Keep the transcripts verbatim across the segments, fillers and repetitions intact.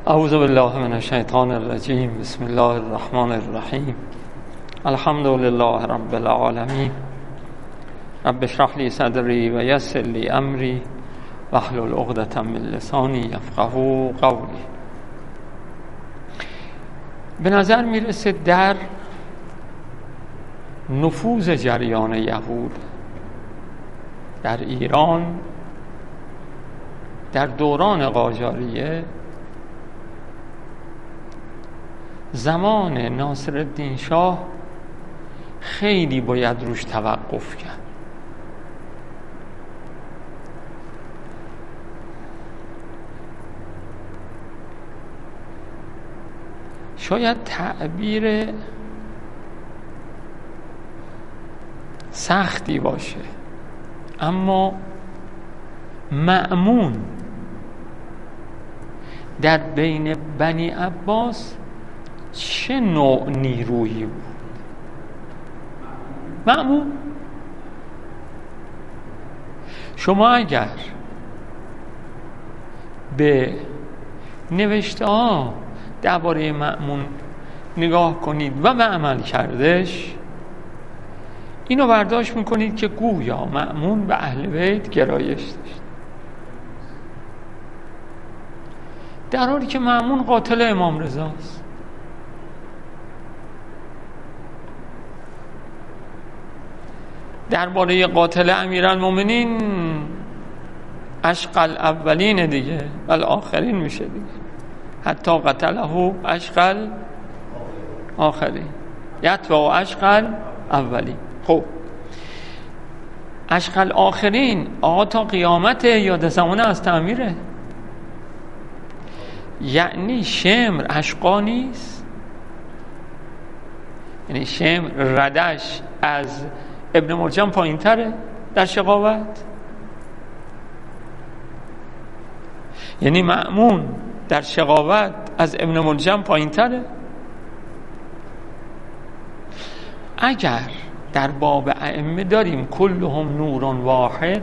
اعوذ بالله من الشیطان الرجیم. بسم الله الرحمن الرحیم. الحمد لله رب العالمین. رب اشرح لی صدری و یسر لی امری واحلل عقدة من لسانی یفقهوا قولی. به نظر میرسه در نفوذ جریان یهود در ایران در دوران قاجاریه زمان ناصرالدین شاه خیلی باید روش توقف کرد. شاید تعبیر سختی باشه، اما مأمون در بین بنی عباس چه نوع نیرویی بود؟ مأمون شما اگر به نوشته ها درباره مأمون نگاه کنید و به عمل کردش، اینو برداشت میکنید که گویا مأمون به اهل بیت گرایش داشت، در حالی که مأمون قاتل امام رضاست. درباره قاتل امیرالمومنین اشقل اولین دیگه ولی آخرین میشه دیگه، حتی قتله اشقل آخرین یتبع اشقل اولین. خب اشقل آخرین آقا تا قیامت یاد زمان از تعمیره، یعنی شمر اشقا نیست، یعنی شمر ردش از ابن مرجم پایین تره در شقاوت، یعنی مأمون در شقاوت از ابن مرجم پایین تره. اگر در باب ائمه داریم کلهم نور واحد،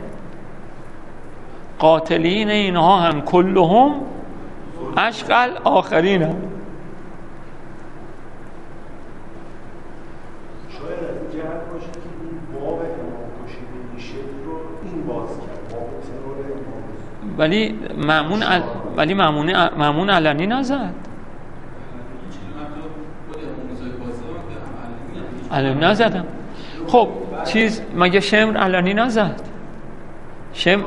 قاتلین اینها هم کلهم اشقل آخرین هم. شاید از این جهت باشه که این باب امام کشیده این شکل رو این باز کرد، باب ترور امام. ولی مأمون ال... ولی مأمون مأمون علنی نزد، علنی نزدم. خب چیز مگه شمر علنی نزد؟ شمر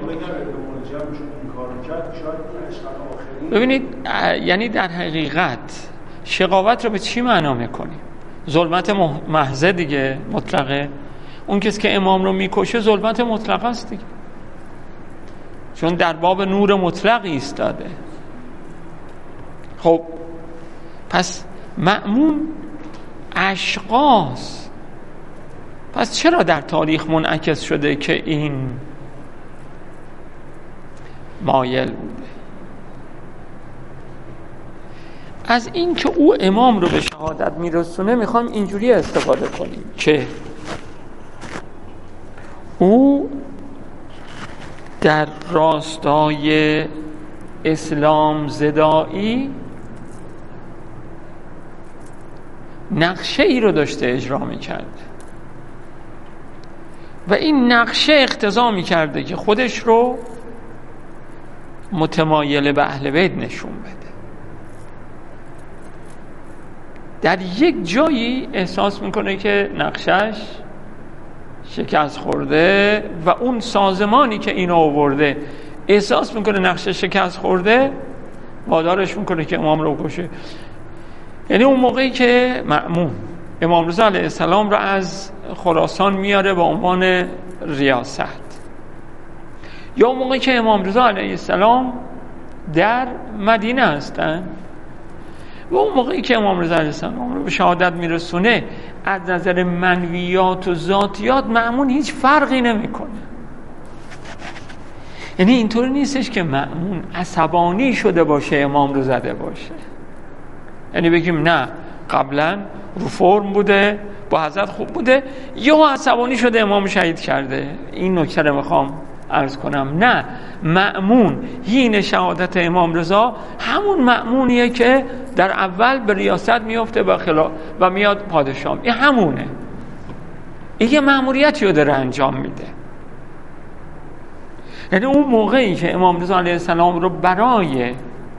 ببینید، یعنی در حقیقت شقاوت رو به چی معنا میکنیم؟ ظلمت محضه دیگه، مطلقه. اون کسی که امام رو میکشه ظلمت مطلقه است دیگه، چون در باب نور مطلق ایستاده. خب پس مأمون اشقاست، پس چرا در تاریخ منعکس شده که این مایل بوده؟ از این که او امام رو به شهادت میرسونه میخوام اینجوری استفاده کنیم که او در راستای اسلام زدایی نقشه ای رو داشته اجرا میکرد و این نقشه اقتضا میکرده که خودش رو متمایل به اهل بیت نشون بده. در یک جایی احساس میکنه که نقشش شکست خورده و اون سازمانی که اینو آورده احساس میکنه نقشش شکست خورده، وادارش میکنه که امام رو بکشه. یعنی اون موقعی که مأمون امام رضا علیه السلام رو از خراسان میاره به عنوان ریاست، یا اون موقعی که امام رضا علیه السلام در مدینه هستن و اون موقعی که امام رضا علیه السلام رو به شهادت میرسونه، از نظر منویات و ذاتیات مأمون هیچ فرقی نمیکنه. یعنی اینطور نیستش که مأمون عصبانی شده باشه امام رو زده باشه، یعنی بگیم نه قبلا رو فرم بوده با حضرت خوب بوده یا عصبانی شده امام شهید کرده. این نکته رو میخوام عرض کنم نه، مأمون حین شهادت امام رضا همون مأمونیه که در اول به ریاست میفته و خلا و میاد پادشاه. این همونه، این یه مأموریتی رو داره انجام میده. یعنی اون موقعی که امام رضا علیه السلام رو برای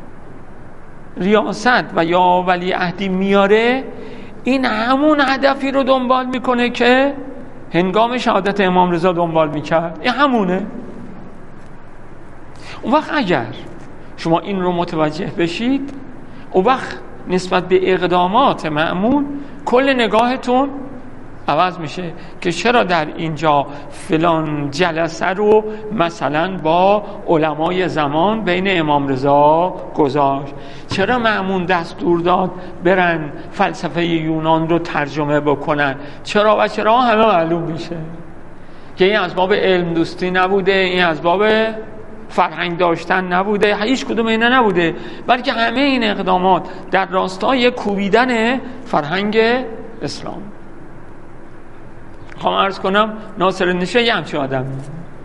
ریاست و یا ولی عهدی میاره، این همون هدفی رو دنبال میکنه که هنگام شهادت امام رضا دنبال میکرد. این همونه. اون وقت اگر شما این رو متوجه بشید، اون وقت نسبت به اقدامات مأمون کل نگاهتون عوض میشه که چرا در اینجا فلان جلسه رو مثلا با علمای زمان بین امام رضا گذاشت، چرا مأمون دستور داد برن فلسفه یونان رو ترجمه بکنن، چرا و چرا همه معلوم میشه که این از باب علم دوستی نبوده، این از باب فرهنگ داشتن نبوده، هیچ کدوم اینا نبوده، بلکه همه این اقدامات در راستای کوبیدن فرهنگ اسلام. خواهم عرض کنم ناصرالدین شاه یه همچه آدم خب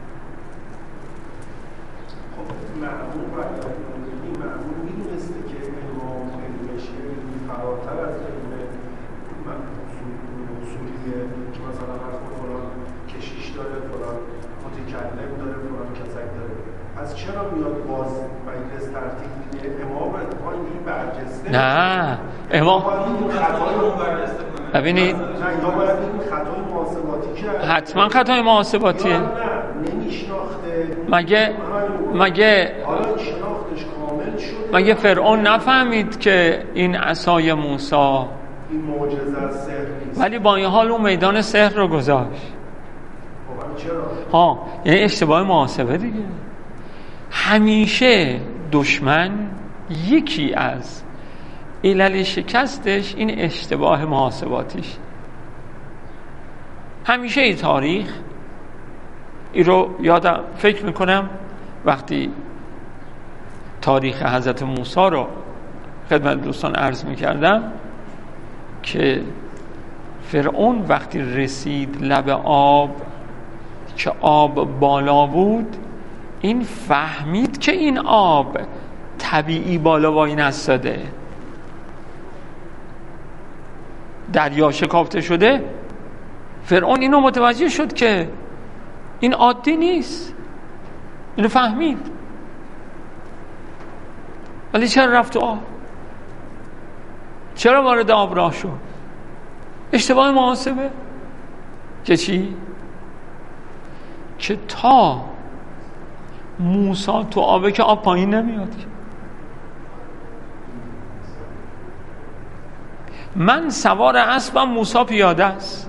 معمول این معمول میدونسته که امام علمش علمی فراتر از علم اصولیه که مثلا هر فلان کشیش داره، فلان متکلم داره، فلان کسک داره، از چرا میاد باز مجلس ترتیب میده؟ امام اتفاقا اینجوری برجسته نه، امام ببینید حتما خطای محاسباتیه. مگه مگه مگه فرعون نفهمید که این عصای موسی این معجزه از سحر نیست، ولی با این حال اون میدان سحر رو گذاشت؟ ها، یعنی اشتباه محاسبه دیگه. همیشه دشمن یکی از علل شکستش این اشتباه محاسباتیش. همیشه ای تاریخ این رو یادم فکر میکنم وقتی تاریخ حضرت موسی رو خدمت دوستان عرض میکردم که فرعون وقتی رسید لب آب که آب بالا بود، این فهمید که این آب طبیعی بالا وای نستاده، دریا شکافته شده. فرعون اینو متوجه شد که این عادی نیست، اینو فهمید، ولی چرا رفت تو آب؟ چرا وارد آب راه شد؟ اشتباه محاسبه. که چی؟ که تا موسی تو آبه که آب پایین نمیاد. من سوار اسبم، موسی پیاده است.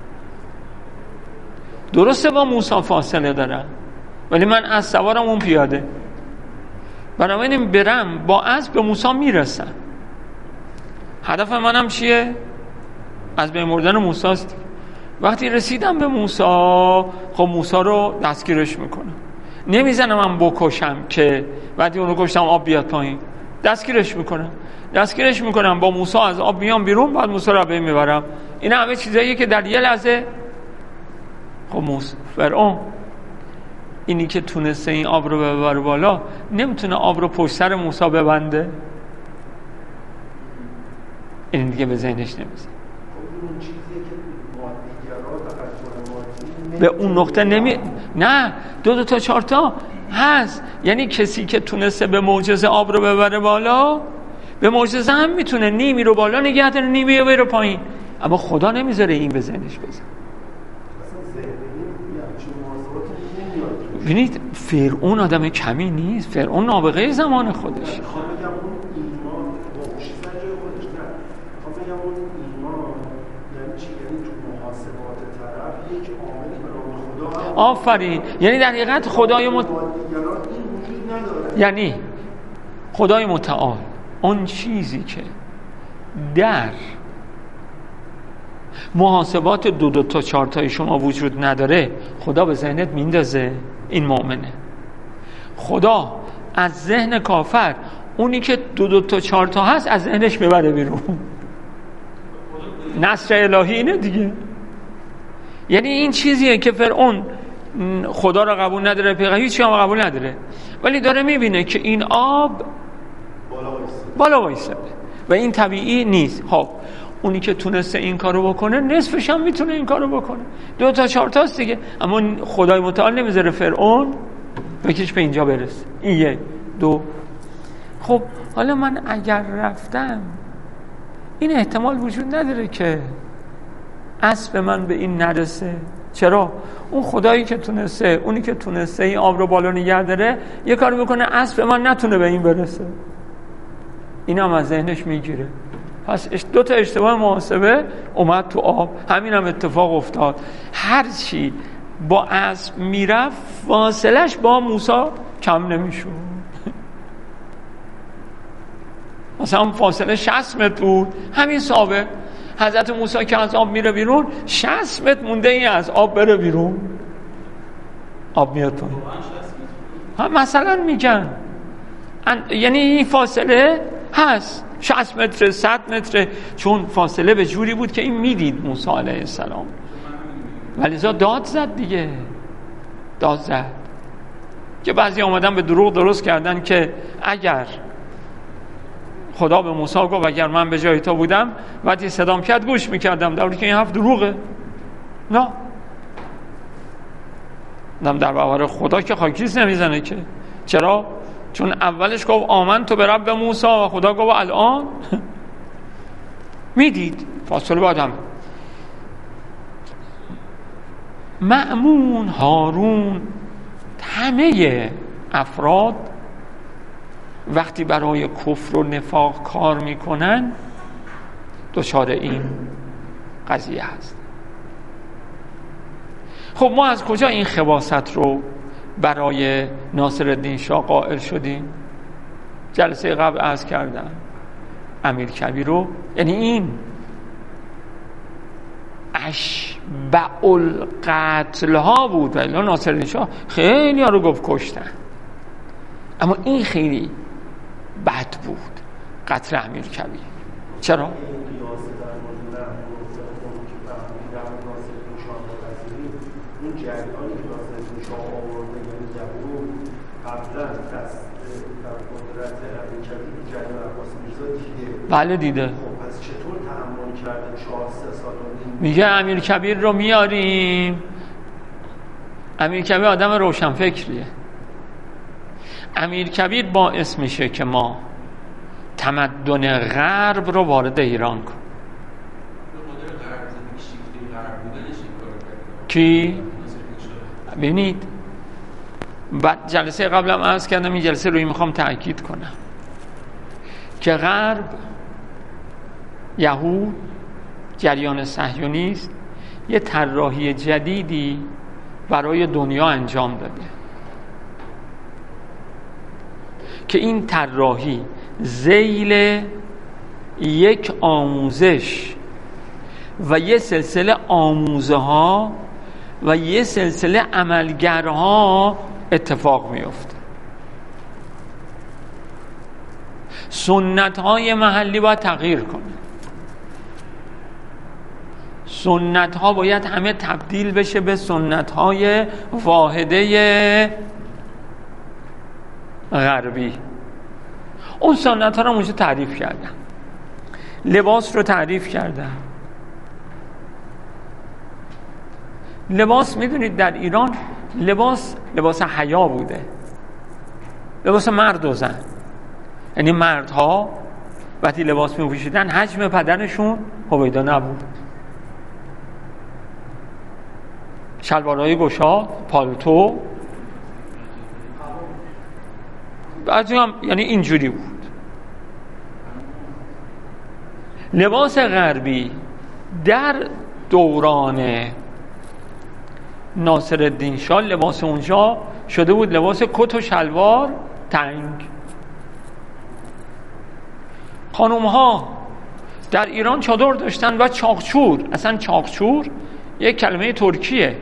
درسته با موسی فاصله دارم، ولی من از سوارم، اون پیاده. بنابراین برم با اسب به موسی میرسم. هدف منم چیه؟ از بین بردن موسی است. وقتی رسیدم به موسی، خب موسی رو دستگیرش میکنم. نمیزنم من بکشم که وقتی اونو کشتم آب بیاد پایین. دستگیرش میکنم دستگیرش میکنم با موسی از آب میام بیرون، بعد موسی رو به میبرم. این همه چیزاییه که در یه لحظه. خب موسی فرعون اینی که تونسته این آب رو ببره بالا، نمیتونه آب رو پشت سر موسی ببنده؟ این دیگه به ذهنش نمیزه. به اون نقطه نمی نه دو دو تا چهار تا هست. یعنی کسی که تونسته به معجزه آب رو ببره بالا، به معجزه هم میتونه نیمی رو بالا نگه داره، نیمی رو بره پایین، اما خدا نمیذاره این به ذهنش بزن. ببینید فرعون آدم کمی نیست، فرعون نابغه زمان خودش. آفرین. یعنی در حقیقت خدای مت... یعنی خدای متعال اون چیزی که در محاسبات دو دو تا چهار تای شما وجود نداره، خدا به ذهنت میندازه. این مؤمنه. خدا از ذهن کافر اونی که دو دو تا چهار تا هست از ذهنش میبره بیرون. نصر الهی اینه دیگه. یعنی این چیزیه که فرعون خدا را قبول نداره، پیغمبر هیچ هم قبول نداره، ولی داره میبینه که این آب بالا وایساده و این طبیعی نیست. خب اونی که تونسته این کارو بکنه نصفش هم میتونه این کارو بکنه، دو تا چهار تاست دیگه. اما خدای متعال نمیذاره فرعون بکش به اینجا برسه. این یک دو. خب حالا من اگر رفتم این احتمال وجود نداره که اسب من به این نرسه. چرا؟ اون خدایی که تونسته، اونی که تونسته این آب رو بالا نگه داره یه کاری میکنه اسب من نتونه به این برسه. این هم از ذهنش میگیره. پس دو تا اشتباه محاسبه اومد تو آب. همین هم اتفاق افتاد. هر چی با اسب میرفت فاصلش با موسی کم نمیشد. مثلا فاصله شصت متر بود، همین ثابت. حضرت موسی که از آب میره بیرون شصت متر مونده این از آب بره بیرون، آب میاد پایین. ها مثلا میگن یعنی این فاصله هست شصت متر صد متر، چون فاصله به جوری بود که این میدید موسی علیه السلام، ولی زا داد زد دیگه. داد زد که بعضی آمدن به دروغ درست کردن که اگر خدا به موسی گفت اگر من به جای تو بودم وقتی صدام کرد گوش میکردم، در حالی که این حرف دروغه. نه نم در برابر خدا که خاکیز نمیزنه که. چرا؟ چون اولش گفت آمن تو به رب موسی و خدا گفت الان میدید فاصله بعدم. مأمون، هارون، همه افراد وقتی برای کفر و نفاق کار میکنن دچار این قضیه هست. خب ما از کجا این خباثت رو برای ناصرالدین شاه قائل شدیم؟ جلسه قبل عرض کردم امیرکبیر رو، یعنی این اشبع القتل ها بود. ولی ناصرالدین شاه خیلی ها رو گفت کشتن، اما این خیلی بد بود قتل امیرکبیر. چرا؟ اون جریانی که ناصرالدین شاه آورده یعنی جهود قبلا دست در قدرت امیرکبیر جریان عباس میرزا دیده. بله دیده. خب پس چطور تحمل کرده چهار سه سال و نیم؟ میگه امیرکبیر رو میاریم. امیرکبیر آدم روشنفکریه. امیرکبیر باعث میشه که ما تمدن غرب رو وارد ایران کنیم. کی؟ ببینید بعد جلسه قبلم عرض کردم، این جلسه روی میخوام تأکید کنم که غرب، یهود، جریان صهیونیست یه طراحی جدیدی برای دنیا انجام داده که این طراحی ذیل یک آموزش و یه سلسله آموزه ها و یه سلسله عملگرها اتفاق میفته. سنت های محلی باید تغییر کنه، سنت ها باید همه تبدیل بشه به سنت های واحده غربی. اون سنت ها رو اونجا تعریف کردم، لباس رو تعریف کردم. لباس میدونید در ایران لباس لباس حیا بوده، لباس مرد و زن. یعنی مردها وقتی لباس میپوشیدن حجم بدنشون هویدا نبود، شلوارهای گشاد، پالتو، بعضی هم یعنی اینجوری بود. لباس غربی در دوران ناصرالدین شاه لباس اونجا شده بود لباس کت و شلوار تنگ. خانوم ها در ایران چادر داشتن و چاقچور. اصلا چاقچور یک کلمه ترکیه،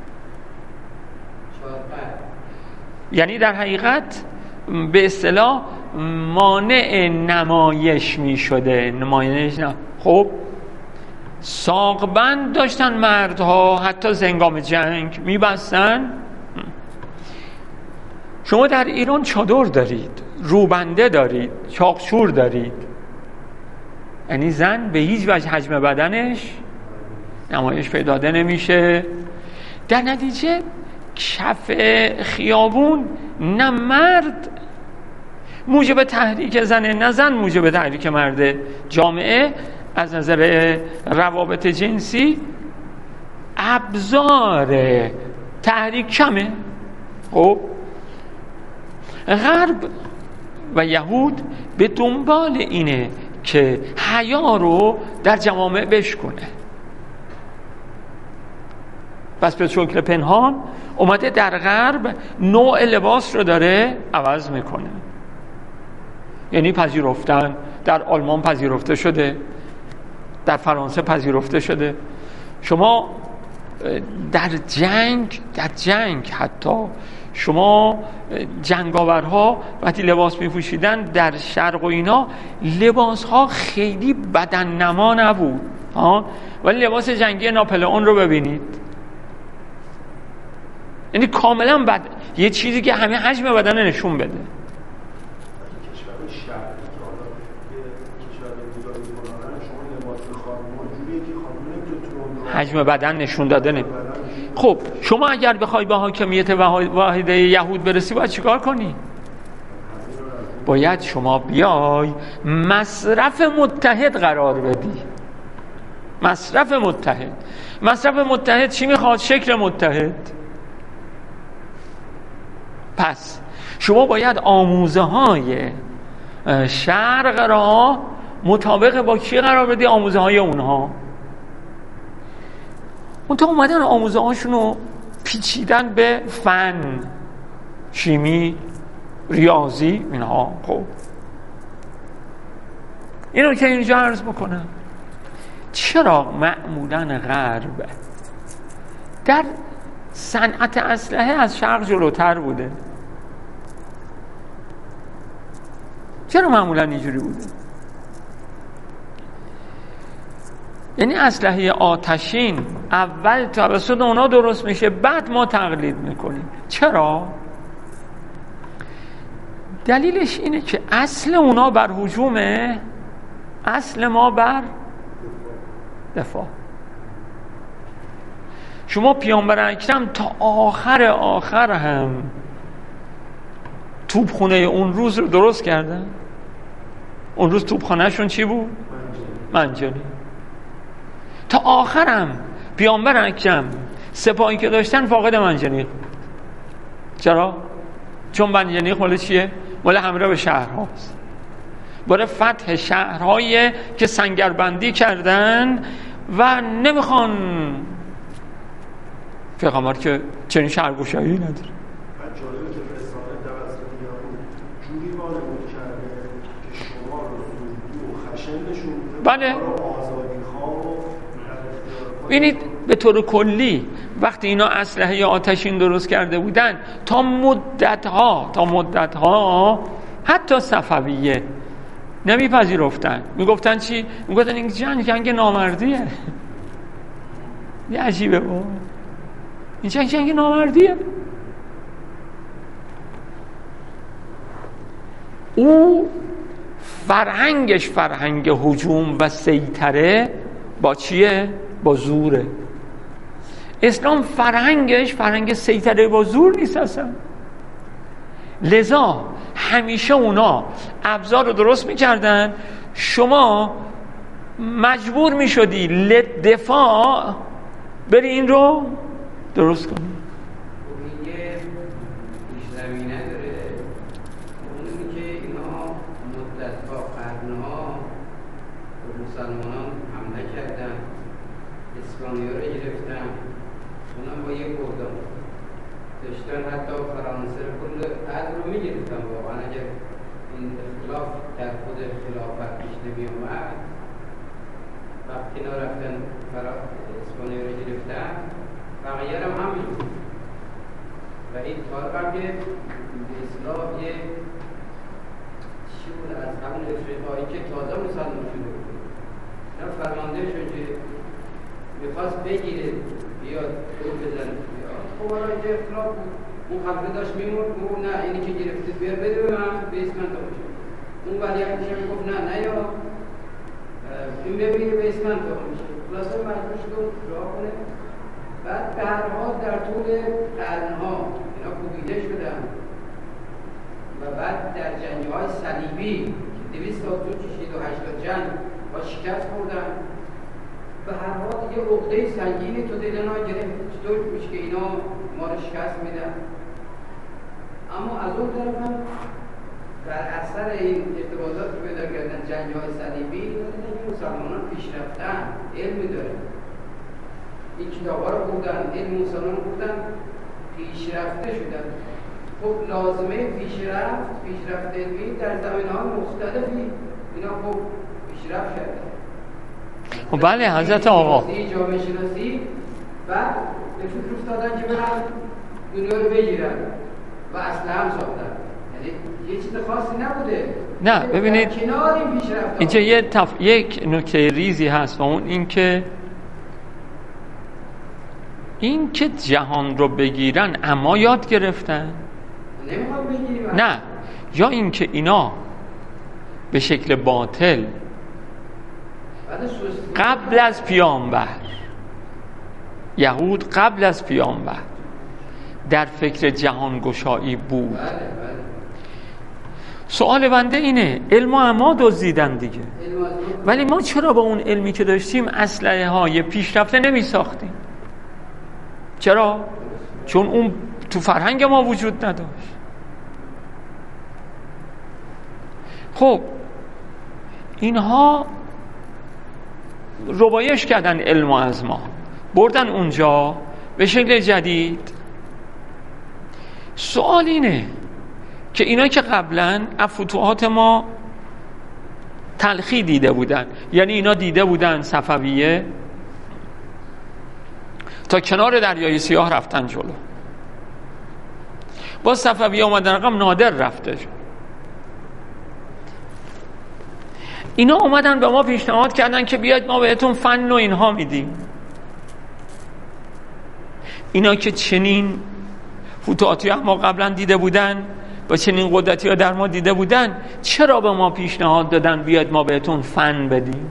یعنی در حقیقت به اصطلاح مانع نمایش می شده. نمایش نه. خب ساقبند داشتن مردها، حتی زنگام جنگ میبستن. شما در ایران چادر دارید، روبنده دارید، چاقچور دارید، یعنی زن به هیچ وجه حجم بدنش نمایش پیدا نمیشه. در نتیجه کف خیابون نه مرد موجب تحریک زنه نه زن موجب تحریک مرده. جامعه از نظر روابط جنسی ابزار تحریک کمه. خب غرب و یهود به دنبال اینه که حیا رو در جوامع بشکنه، پس به شکل پنهان اومده در غرب نوع لباس رو داره عوض میکنه. یعنی پذیرفتن، در آلمان پذیرفته شده، در فرانسه پذیرفته شده. شما در جنگ در جنگ حتی شما جنگاورها وقتی لباس میپوشیدن در شرق و اینا، لباس ها خیلی بدن نما نبود ها، ولی لباس جنگی ناپلئون رو ببینید، یعنی کاملا بد، یه چیزی که همه حجم بدن نشون بده. حجم بدن نشون داده نه. خب شما اگر بخوای به حاکمیت واحده یهود برسی باید چیکار کنی؟ باید شما بیای مصرف متحد قرار بدی. مصرف متحد مصرف متحد چی میخواد؟ شکل متحد. پس شما باید آموزه های شرق را مطابق با کی قرار بدی؟ آموزه های اونها. اون تا اومدن آموزه هاشونو پیچیدن به فن، شیمی، ریاضی اینها. خب اینو که اینجا عرض بکنم، چرا معمولاً غرب در صنعت اسلحه از شرق جلوتر بوده؟ چرا معمولاً اینجوری بوده؟ یعنی اسلحه آتشین اول توسط اونا درست میشه، بعد ما تقلید میکنیم. چرا؟ دلیلش اینه که اصل اونا بر هجومه، اصل ما بر دفاع. شما پیامبر اکرم تا آخر آخر هم توپخونه اون روز رو درست کردن. اون روز توپخانه شون چی بود؟ منجنیق. تا آخرم پیامبر اکرم سپاهی که داشتن فاقد منجنیق. چرا؟ چون منجنیق مال چیه؟ مال حمله به شهرهاست، برای فتح شهرهایی که سنگربندی کردن و نمیخوان پیغمبر که چنین شهرگشایی نداره. جالبه که رساله توسط یهود جوری وانمود کرده که شما رو زوردو و خشن نشون بده. بله. ببینید به طور کلی وقتی اینا اسلحه آتشین درست کرده بودن، تا مدتها تا مدتها حتی صفویه نمیپذیرفتن. میگفتن چی؟ میگفتن این جنگ جنگ نامردیه. یه عجیبه با این جنگ جنگ نامردیه. او فرهنگش فرهنگ هجوم و سیطره با چیه؟ با زوره. اسلام فرهنگش فرهنگ سیطره با زور نیست اصلا. لذا همیشه اونا ابزار رو درست میکردن، شما مجبور میشدی لدفاع بری این رو درست کنی. حتی فرانسه کل عدل رو میگرفتن. واقعا اگر این اختلاف در خود خلافت پیش نمی اومد، وقتی اینا رفتن اسپانیا رو گرفتن، بقیه هم همین و این طالب هم که به اصلاح یه چی بود از همون افریقایی که تازه مسلمان شده بود، اینا فرماندهشون که میخواست بگیره بیاد دور بزنه بیاد. خب حالا اینجا اختلاف بود، اون خبره داشت میمون گفت نه اینی که گرفتید بیار بده به من به اسم من تا بشه. اون ولیعهدش هم گفت نه نه یا این ببینه به اسم من تا بشه. خلاصه مجبور شد راه کنه. بعد به هر حال در طول قرنها اینا کوبیده شدن و بعد در جنگ‌های صلیبی که دویست سال طول کشید و هشتاد جنگ با شکست خوردن، به هر حال یه عقده سنگینی تو دل اینا گرفت چطور میشه که اینا ما رو شکست میدن. اما از اون طرف هم در اثر این ارتباطات که پیدا کردن جنگ‌های صلیبی دیدن که مسلمانان پیشرفتن، علم دارن، این کتاب‌ها رو خوندن، علم مسلمان خوندن، پیشرفته شدن. خب لازمه پیشرفت، پیشرفت علمی در زمینه‌های مختلفی اینا خب پیشرفت کردن. خب بله حضرت آقا جامعه شناسی بعد به فکر افتادن که برن دنیا رو بگیرن و اسلحه هم ساختن. یعنی یه چیز خاصی نبوده. نه ببینید کنار این پیشرفت اینجا یه تف... یک نکته ریزی هست و اون این که این که جهان رو بگیرن اما یاد گرفتن نمیخوام بگیریم نه، یا این که اینا به شکل باطل قبل از پیامبر، یهود قبل از پیامبر در فکر جهان گشایی بود. سوال بنده اینه علم و اما دزدیدن دیگه، ولی ما چرا با اون علمی که داشتیم اسلحه های پیشرفته نمی ساختیم؟ چرا؟ چون اون تو فرهنگ ما وجود نداشت. خب اینها ربایش کردن علم از ما، بردن اونجا به شکل جدید. سوال اینه که اینا که قبلا فتوحات ما تلخی دیده بودن، یعنی اینا دیده بودن صفویه تا کنار دریای سیاه رفتن جلو، با صفویه اومدن رقم نادر رفته شد. اینا اومدن به ما پیشنهاد کردن که بیاید ما بهتون فن و اینها میدیم. اینا که چنین فتوحاتی ها ما قبلا دیده بودن و چنین قدرتی ها در ما دیده بودن، چرا به ما پیشنهاد دادن بیاید ما بهتون فن بدیم؟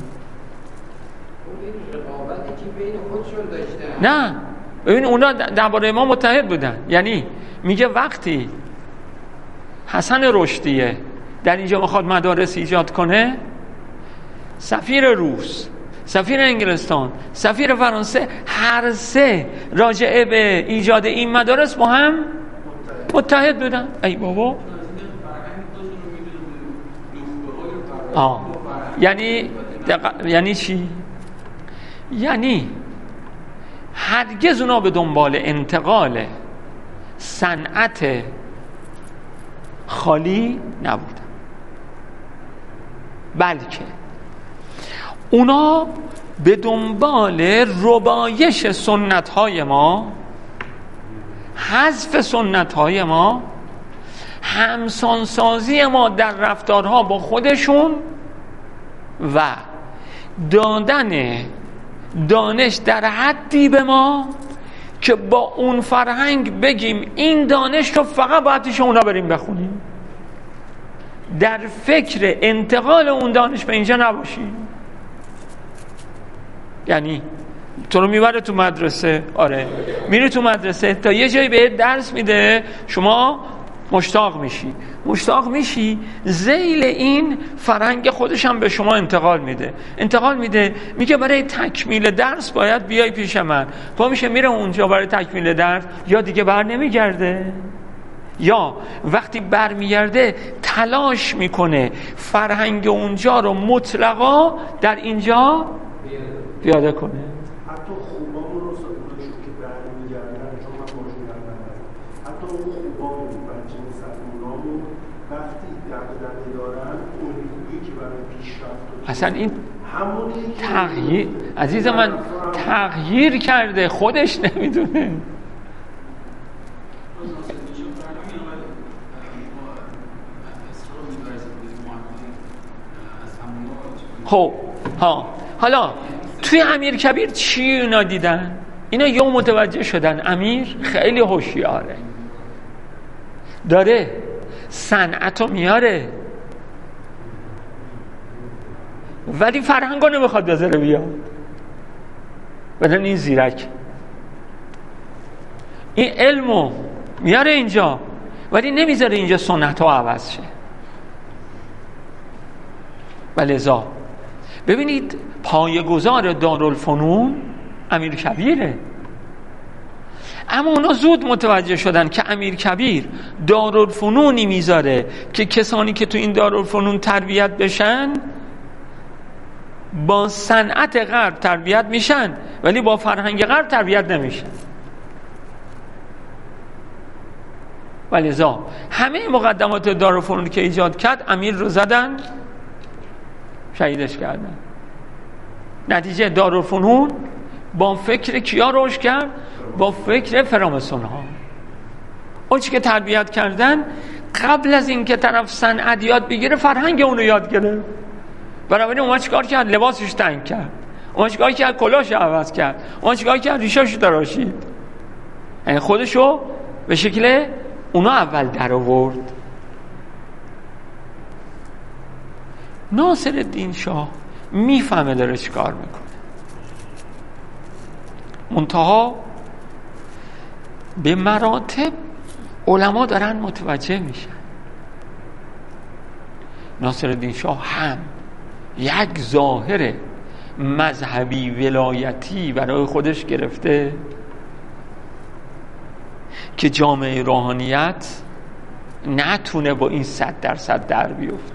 نه ببین اونا درباره ما متحد بودن. یعنی میگه وقتی حسن رشدیه در اینجا میخواد مدارس ایجاد کنه، سفیر روس، سفیر انگلستان، سفیر فرانسه، هر سه راجعه به ایجاد این مدارس با هم متحد بودن. ای بابا آه. یعنی دق... یعنی چی؟ یعنی هرگز اونا به دنبال انتقال صنعت خالی نبودن، بلکه اونا به دنبال ربایش سنت‌های ما، حذف سنت‌های ما، همسانسازی ما در رفتارها با خودشون و دادن دانش در حدی به ما که با اون فرهنگ بگیم این دانش رو فقط باید پیش اونا بریم بخونیم، در فکر انتقال اون دانش به اینجا نباشیم. یعنی تو رو میبره تو مدرسه، آره میره تو مدرسه تا یه جایی بهت درس میده، شما مشتاق میشی مشتاق میشی ذیل این فرهنگ خودش هم به شما انتقال میده انتقال میده میگه برای تکمیل درس باید بیای پیش من. پا میشه میره اونجا برای تکمیل درس، یا دیگه بر نمیگرده، یا وقتی بر میگرده تلاش میکنه فرهنگ اونجا رو مطلقا در اینجا پیاده کنه. حتی خوبامون رو صدورشون که برمیگردن، چون من باشون نردن، حتی اون خوبامون بچه مسلمونامون وقتی دقدقه دارن الگویی که برای پیشرفت اصلا این همونی که تغییر عزیز من تغییر کرده، خودش نمیدونه. خب ها حالا توی امیر کبیر چی اینا دیدن؟ اینا یه متوجه شدن امیر خیلی هوشیاره، داره صنعتو میاره، ولی فرهنگو نمیخواد بذاره بیاد. بدن این زیرک این علمو میاره اینجا، ولی نمیذاره اینجا سنت ها عوض شه. ولذا ببینید پایه‌گذار دارالفنون امیر کبیره، اما اونا زود متوجه شدن که امیر کبیر دارالفنونی میذاره که کسانی که تو این دارالفنون تربیت بشن با صنعت غرب تربیت میشن، ولی با فرهنگ غرب تربیت نمیشن. ولذا همه مقدمات دارالفنون که ایجاد کرد امیر رو زدن شهیدش کردن. نتیجه دارالفنون با فکر کیا رشد کرد؟ با فکر فراماسون ها. اون چی که تربیت کردن قبل از این که طرف صنعت یاد بگیره فرهنگ اونو یاد گرفت. برای اون چیکار کرد؟ لباسش تنگ کرد، اون چیکار کرد؟ کلاهش عوض کرد، اون چیکار کرد؟ ریشاشو تراشید. یعنی خودشو به شکل اونا اول در آورد. ناصرالدین شاه میفهمه داره چیکار میکنه، منتها به مراتب علما دارن متوجه میشن. ناصرالدین شاه هم یک ظاهر مذهبی ولایتی برای خودش گرفته که جامعه روحانیت نتونه با این صد درصد در بیفته.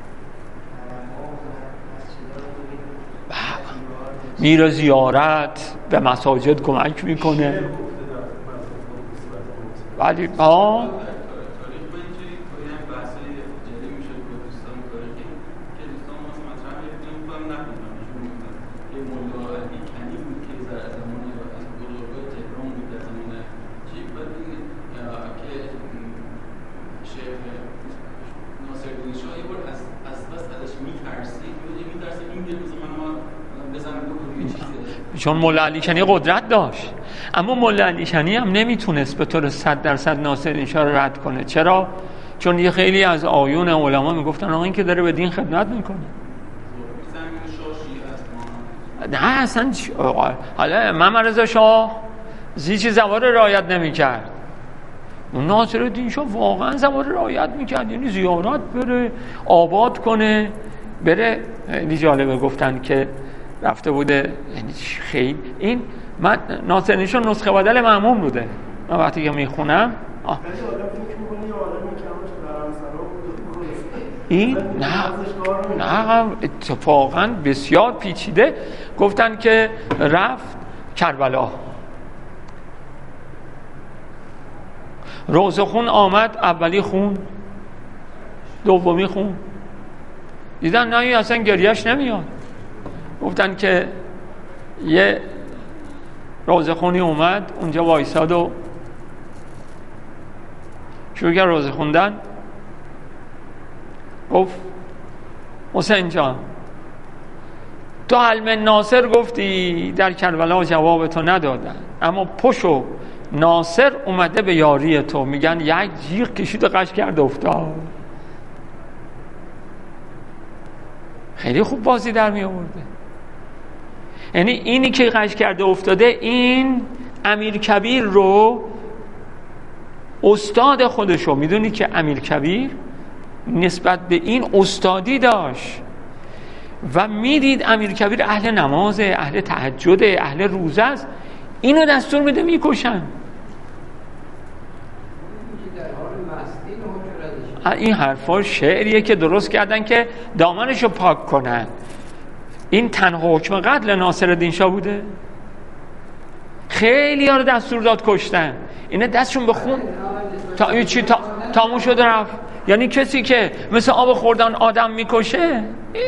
میره زیارت به مساجد کمک میکنه، ولی ها چون مولا علیشنی قدرت داشت، اما مولا علیشنی هم نمیتونست به طور صد درصد ناصرالدین شاه رو رد کنه. چرا؟ چون یه خیلی از آیون علما میگفتن آقا این که داره به دین خدمت میکنه. نه اصلا حالا محمد رضا شاه هیچ زوار رعایت نمیکرد، ناصرالدین شاه واقعا زوار رعایت میکرد، یعنی زیارت بره آباد کنه بره. خیلی جالبه گفتن که رفته بوده، یعنی خیلی این من ناصرالدین شاه نسخه بدل مأمون بوده. من وقتی که میخونم این نه نه اتفاقا بسیار پیچیده. گفتن که رفت کربلا، روزه خون آمد، اولی خون دومی خون، دیدن نه این اصلا گریهش نمیاد. گفتن که یه روزه خونی اومد اونجا وایساد و شروع کرد روزه خوندن. گفت حسین جان تو علم ناصر گفتی در کربلا جواب تو ندادن، اما پشو ناصر اومده به یاری تو، میگن یک جیغ کشید و قش کرد افتاد. خیلی خوب بازی در می آورده. یعنی اینی که قش کرده افتاده این امیر کبیر رو استاد خودشو، میدونی که امیر کبیر نسبت به این استادی داشت و میدید امیر کبیر اهل نمازه، اهل تهجده، اهل روزه است، اینو دستور میده میکشن. این حرفا شعریه که درست کردن که دامنشو پاک کنن. این تنها حکم قتل ناصرالدین شاه بوده؟ خیلی ها رو دستور داد کشتن، اینا دستشون به خون تا این چی تا تموم شد رفت. یعنی کسی که مثل آب خوردن آدم میکشه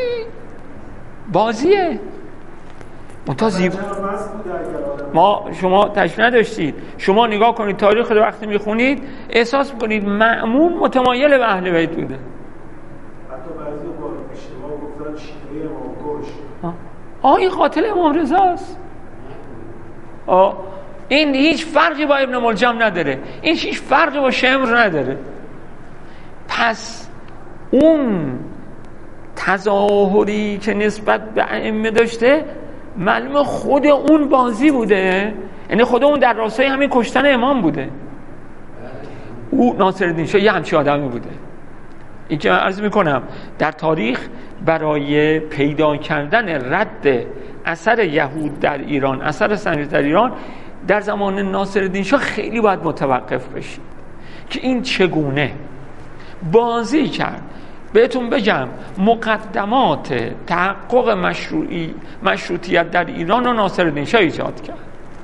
بازیه. منتازیب ما شما تشریح نداشتید، شما نگاه کنید تاریخ رو وقتی میخونید احساس میکنید مأمون متمایل به اهل بیت بوده. حتی بعضی با اشتباه گفتن شیعه امام کش. آه این قاتل امام رضاست. آه این هیچ فرقی با ابن ملجم نداره، این هیچ فرقی با شمر نداره. پس اون تظاهری که نسبت به ائمه داشته معلومه خود اون بازی بوده، یعنی خود اون در راستای همین کشتن امام بوده. او ناصرالدین شاه یه همچین آدمی بوده. این که من عرض میکنم در تاریخ برای پیدا کردن رد اثر یهود در ایران، اثر صلیب در ایران در زمان ناصرالدین شاه خیلی باید متوقف بشید که این چگونه بازی کرد. بهتون بگم مقدمات تحقق مشروعی مشروطیت در ایران و ناصرالدین شاه ایجاد کرد،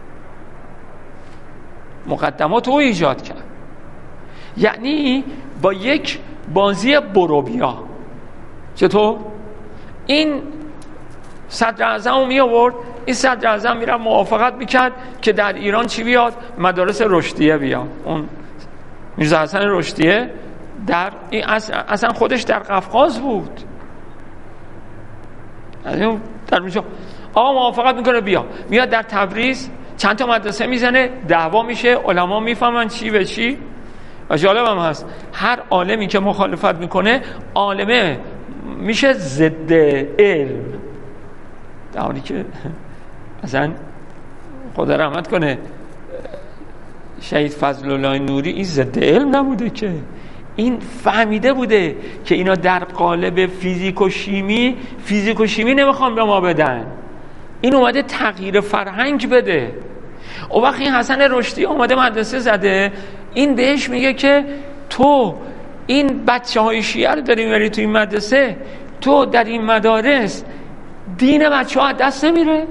مقدمات او ایجاد کرد. یعنی با یک بازی بروبیا. چطور؟ این صدر اعظم رو می آورد، این صدر اعظم می رفت موافقت میکرد که در ایران چی بیاد؟ مدارس رشدیه بیاد. اون میرزا حسن رشدیه در این اصلا خودش در قفقاز بود، در میشه آقا موافقت میکنه بیا، میاد در تبریز چند تا مدرسه میزنه، دعوا میشه، علما میفهمن چی به چی. و جالب هم هست هر عالمی که مخالفت میکنه عالمه میشه ضد علم، در حالی که اصلا خدا رحمت کنه شهید فضل الله نوری این ضد علم نبوده که، این فهمیده بوده که اینا در قالب فیزیک و شیمی فیزیک و شیمی نمیخوام به ما بدن، این اومده تغییر فرهنگ بده. و وقتی حسن رشدی اومده مدرسه زده، این بهش میگه که تو این بچه های شیعه رو داری میبری تو این مدرسه، تو در این مدارس دین بچه ها دست نمیره.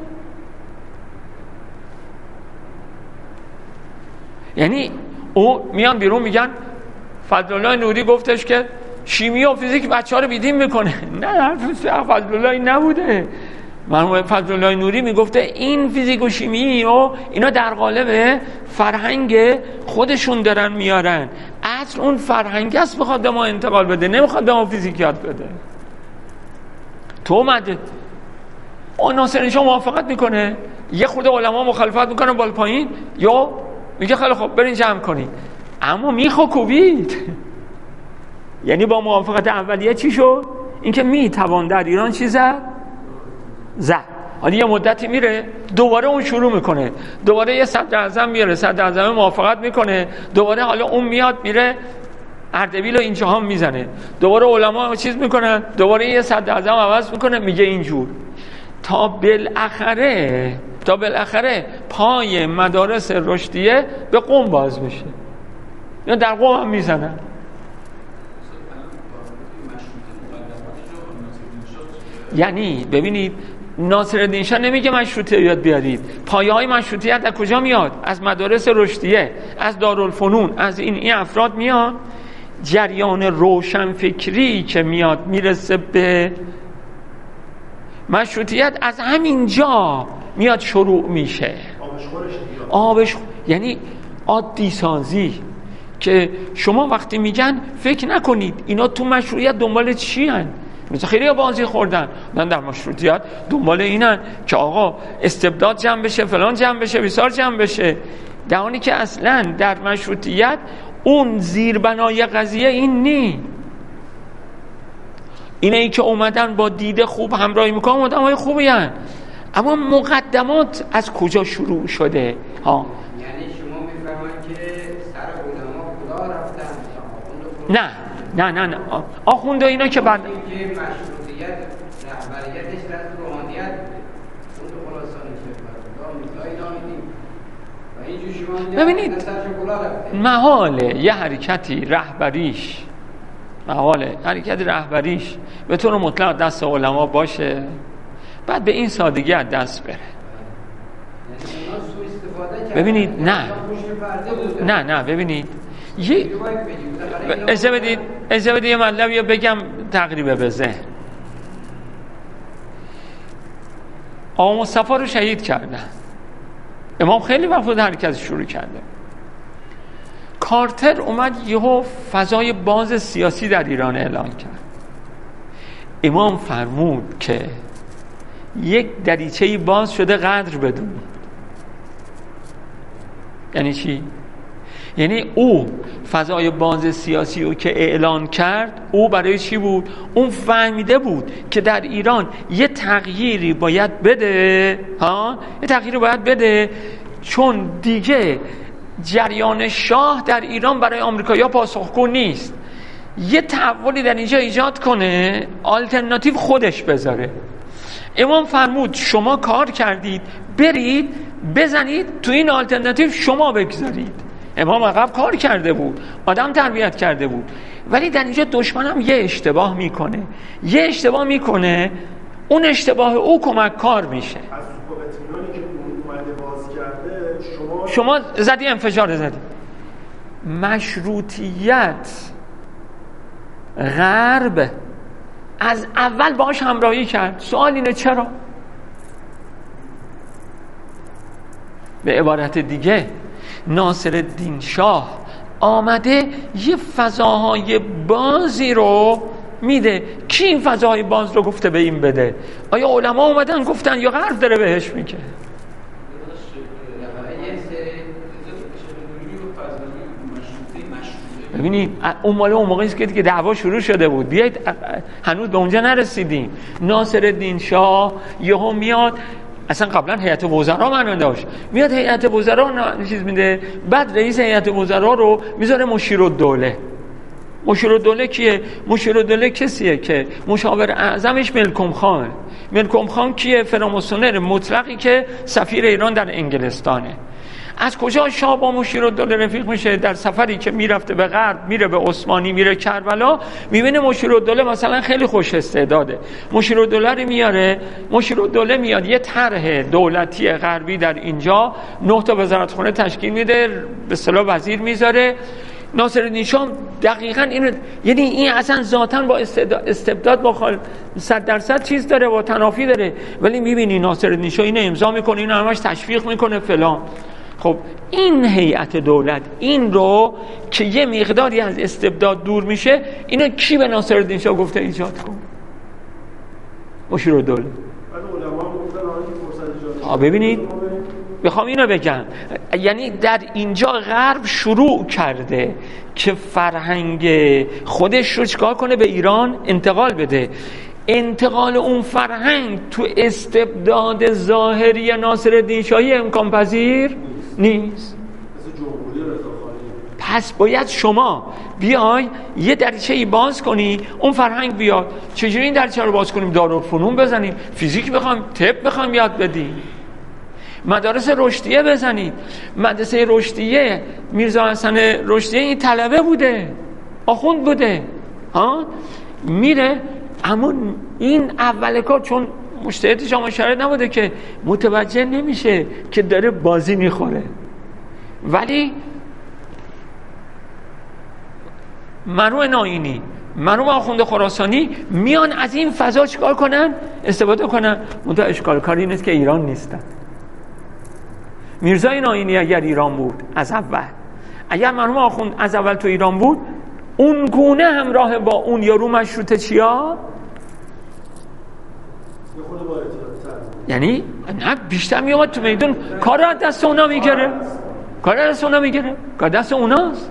یعنی او میان بیرون میگن فضل الله نوری گفتش که شیمی و فیزیک بچه ها رو بیدین میکنه. نه حرف فضل الله این نبوده. مرحوم فضل الله نوری میگفته این فیزیک و شیمی و اینا در قالب فرهنگ خودشون دارن میارن، اصل اون فرهنگ است بخواد به ما انتقال بده، نمیخواد به ما فیزیک یاد بده. تو اومده اون ناصرالدین شاه موافقت میکنه، یه خورده علما مخالفت میکنن بالا پایین، یا میگه خیلی خب برین جمع کنین، اما میخوا کوبید. یعنی با موافقت اولیه چی شد؟ اینکه میتوان در ایران چی زد؟ زد. حالا یه مدتی میره دوباره اون شروع میکنه، دوباره یه صدر اعظم میاره، صدر اعظم موافقت میکنه، دوباره حالا اون میاد میره اردبیل و اینجا هم میزنه، دوباره علما چیز میکنن، دوباره یه صدر اعظم عوض میکنه، میگه اینجور تا بالاخره تا بالاخره پای مدارس رشدیه به قم باز میشه، یا در قم هم میزنن. یعنی ببینید ناصرالدین شاه نمیگه مشروطیت بیارید، پایه های مشروطیت از کجا میاد؟ از مدارس رشدیه، از دارالفنون، از این این افراد میاد. جریان روشن فکری که میاد میرسه به مشروطیت از همین جا میاد شروع میشه. آبش یعنی عادی سازی که شما وقتی میگن فکر نکنید اینا تو مشروطیت دنبال چی هن؟ مثلا خیلی بازی خوردن من در مشروطیت دنبال اینن که آقا استبداد جمع بشه، فلان جمع بشه، بیسار جمع بشه، در حالی که اصلا در مشروطیت اون زیربنای قضیه این نی. اینه ای که اومدن با دید خوب همراهی میکنن، آدم های خوبی هن، اما مقدمات از کجا شروع شده ها؟ یعنی شما میفرمایید که سر علما خدا رفتن؟ نه نه نه نه آخونده اینا که بعد اینکه مشروطیت رهبریتش رد روحانیت اون تو خلاصانی شد و اینجور ببینید محاله یه حرکتی رهبریش محاله حرکت رهبریش به طور مطلق دست علما باشه، بعد به این سادگی از دست بره. ببینید نه نه نه ببینید یه اجازه بدید اجازه بدید یه مطلبی رو بگم تقریبا به ذهن. آقا مصطفی رو شهید کردن، امام خیلی وقت حرکت شروع کرده، کارتر اومد یهو فضای باز سیاسی در ایران اعلان کرد، امام فرمود که یک دریچه‌ای باز شده قدر بدونید. یعنی چی؟ یعنی او فضای باز سیاسی رو که اعلان کرد، او برای چی بود؟ اون فهمیده بود که در ایران یه تغییری باید بده، ها؟ یه تغییری باید بده، چون دیگه جریان شاه در ایران برای آمریکایی‌ها پاسخگو نیست. یه تحولی در اینجا ایجاد کنه، آلترناتیو خودش بذاره. امام فرمود شما کار کردید، برید بزنید تو این آلترناتیو شما بگذارید. امام عقب کار کرده بود، آدم تربیت کرده بود، ولی در اینجا دشمن هم یه اشتباه میکنه یه اشتباه میکنه اون اشتباه او کمک کار میشه. از سوپر اطمینانی که اومده باز کرده شما شما زدی انفجار زدی. مشروطیت غرب از اول باش همراهی کرد. سوال اینه چرا؟ به عبارت دیگه ناصرالدین شاه آمده یه فضاهای بازی رو میده. کی این فضاهای باز رو گفته به این بده؟ آیا علما اومدن گفتن یا غرب داره بهش میگه؟ ببینید اون مال اون موقعی است که دیگه دعوا شروع شده بود. بیایید هنوز به اونجا نرسیدیم. ناصرالدین شاه یهو میاد، اصلا قبلا هیئت وزرا معنا داشت، میاد هیئت وزرا چیز میده، بعد رئیس هیئت وزرا رو میذاره مشیرالدوله. مشیرالدوله کیه؟ مشیرالدوله کسیه که مشاور اعظمش ملکم خان. ملکم خان کیه؟ فراماسونر مطلقی که سفیر ایران در انگلستانه. از کجا شاه با مشیرالدوله رفیق میشه؟ در سفری که میرفته به غرب، میره به عثمانی، میره کربلا، میبینه مشیرالدوله مثلا خیلی خوش استعداده، مشیرالدوله رو میاره. مشیرالدوله میاد یه طرح دولتی غربی در اینجا، نه تا وزارتخونه تشکیل میده، به اصطلاح وزیر میذاره. ناصرالدین شاه دقیقاً اینو، یعنی این اصلا ذاتاً با استبداد با خال صد درصد چیز داره، با تنافی داره، ولی میبینی ناصرالدین شاه اینو امضا میکنه، اینو همش تشویق میکنه فلان. خب این هیئت دولت این رو که یه مقداری از استبداد دور میشه، اینو کی به ناصرالدین شاه گفته ایجاد کن؟ مشیرالدوله. ببینید بخوام اینو بگم، یعنی در اینجا غرب شروع کرده که فرهنگ خودش رو چکار کنه؟ به ایران انتقال بده. انتقال اون فرهنگ تو استبداد ظاهری ناصرالدین شاهی امکان پذیر نیست. پس باید شما بیای یه دریچه‌ای باز کنی، اون فرهنگ بیاد. چجوری این دریچه رو باز کنیم؟ دارالفنون بزنیم، فیزیک بخوایم، طب بخوایم یاد بدیم، مدارس رشدیه بزنید. مدرسه رشدیه میرزا حسن رشدیه این طلبه بوده، آخوند بوده، ها میره. اما این اول کار، چون مجتهد جامعه شرایط نبوده که متوجه نمیشه که داره بازی میخوره. ولی مرحوم ناینی، مرحوم آخوند خراسانی میان از این فضا چیکار کنن؟ استفاده کنن. منتها اشکال کاری نیست که ایران نیستن. میرزای ناینی اگر ایران بود از اول، اگر مرحوم آخوند از اول تو ایران بود، اون گونه همراه با اون یارو مشروطه چیا؟ یعنی نه بیشتر می آمد تو میدون، کار را دست اونا میگیره، کار را دست اونا میگیره، کار دست اوناست.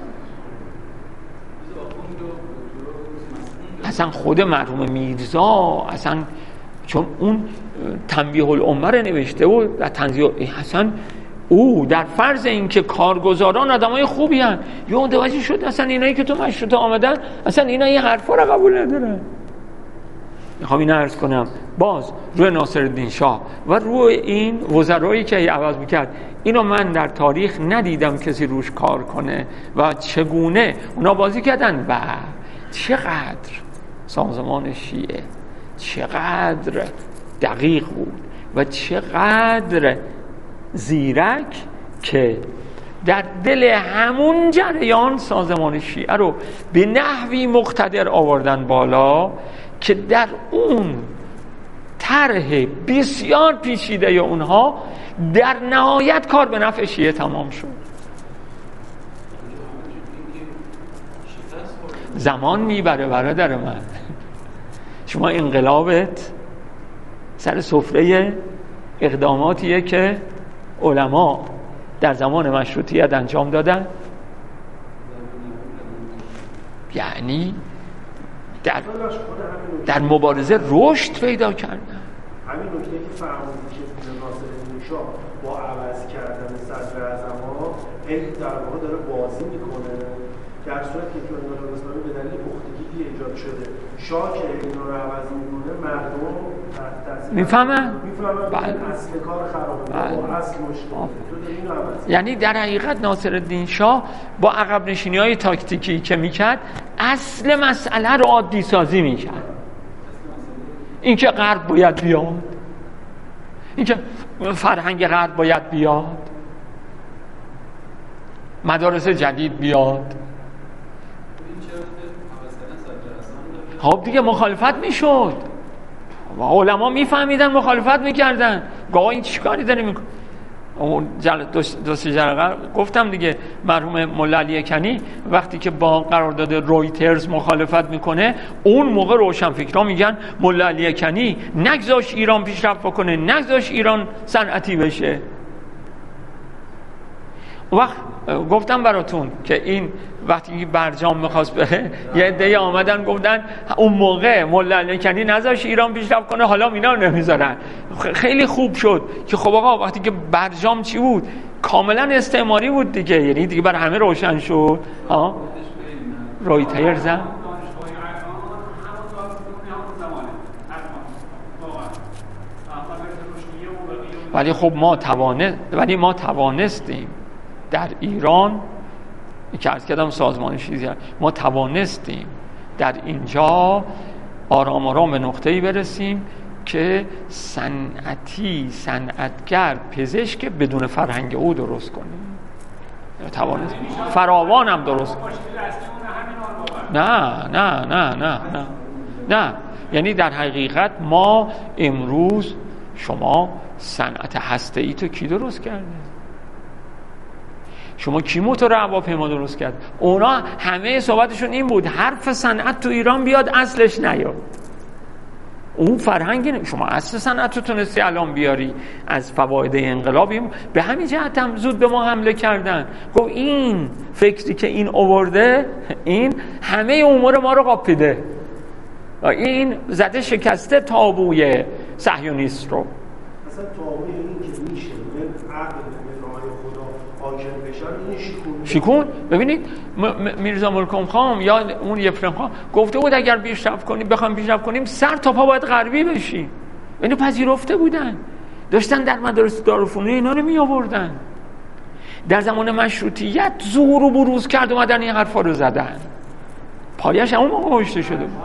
اصلا خود مرحوم میرزا اصلا چون اون تنبیه الامه رو نوشته و تنزیه حسن، او در فرض این که کارگزاران آدمای خوبی هن، یا متوجه شد اصلا اینایی که تو مشروطه آمدن اصلا اینا این حرفا رو قبول ندارن. میخوام این عرض کنم باز روی ناصرالدین شاه و روی این وزرایی که عوض میکرد، اینو من در تاریخ ندیدم کسی روش کار کنه و چگونه اونا بازی کردن و چقدر سازمان شیعه چقدر دقیق بود و چقدر زیرک که در دل همون جریان سازمان شیعه رو به نحوی مقتدر آوردن بالا که در اون طرح بسیار پیچیده اونها در نهایت کار به نفع شیعه تمام شد. زمان میبره برادر من. شما انقلابت سر سفره اقداماتیه که علما در زمان مشروطیت انجام دادن. یعنی در, در مبارزه رشد پیدا کردن. همین نکته که فرمودید که ناصرالدین شاه با عوض کردن صدر اعظم هی در واقع داره بازی میکنه، در صورتی که انقلاب اسلامی به دلیل پختگی که ایجاد شده شاه که اینا رو عوض میکنه مردم میفهمن؟ میفهمن اصل کار خرابه، با اصل مشکل. یعنی در حقیقت ناصرالدین شاه با عقب نشینی های تاکتیکی که میکرد اصل مسئله رو عادی سازی میکرد. این که غرب باید بیاد، این که فرهنگ غرب باید بیاد، مدارس جدید بیاد. خب دیگه مخالفت میشد، علما میفهمیدن مخالفت میکردن. گاه این چی کاری داره میکنه؟ اون جل... دو سه جلقه گفتم دیگه، مرحوم ملا علی کنی وقتی که با قرارداد رویترز مخالفت میکنه، اون موقع روشنفکران میگن ملا علی کنی نگذاش ایران پیشرفت بکنه، نگذاش ایران صنعتی بشه. وقت گفتم براتون که این وقتی برجام میخواست بره یه عده آمدن گفتن اون موقع ملا علی کنی نذاش ایران پیشرفت کنه، حالا اینا رو نمیذارن. خیلی خوب شد که خب آقا وقتی که برجام چی بود؟ کاملا استعماری بود دیگه، یعنی دیگه برای همه روشن شد. ها رویترز هم ولی خب ما توانست ولی ما توانستیم در ایران که عرض کردم سازمان چیزی ما توانستیم در اینجا آرام آرام به نقطه‌ای برسیم که صنعتی، صنعتگر، پزشک بدون فرهنگ او درست کنیم. توانست فراوان هم درست کنیم. نه نه نه نه نه نه یعنی در حقیقت ما امروز شما صنعت هسته‌ای تو کی درست کرده؟ شما کی موتور هواپیما درست کرد؟ اونا همه صحبتشون این بود حرف صنعت تو ایران بیاد اصلش نیاد. اون فرهنگ شما اصل صنعت رو تونستی الان بیاری از فواید انقلابی. به همین جهت هم زود به ما حمله کردن. گفت این فکری که این آورده این همه امور ما رو قاپیده، این زده شکسته تابوی صهیونیست رو. اصلا تابوی این که میشه من عقل شیکون. ببینید میرزا ملکم خان یا اون یفرم خان گفته بود اگر پیشرفت کنیم بخوام پیشرفت کنیم سر تا پا باید غربی بشیم. اینو پذیرفته بودن، داشتن در مدارس دارالفنون اینا رو می آوردن. در زمان مشروطیت ظهور و بروز کرد اومدن این حرفا رو زدن، پایش همون موقع کشته شده بود.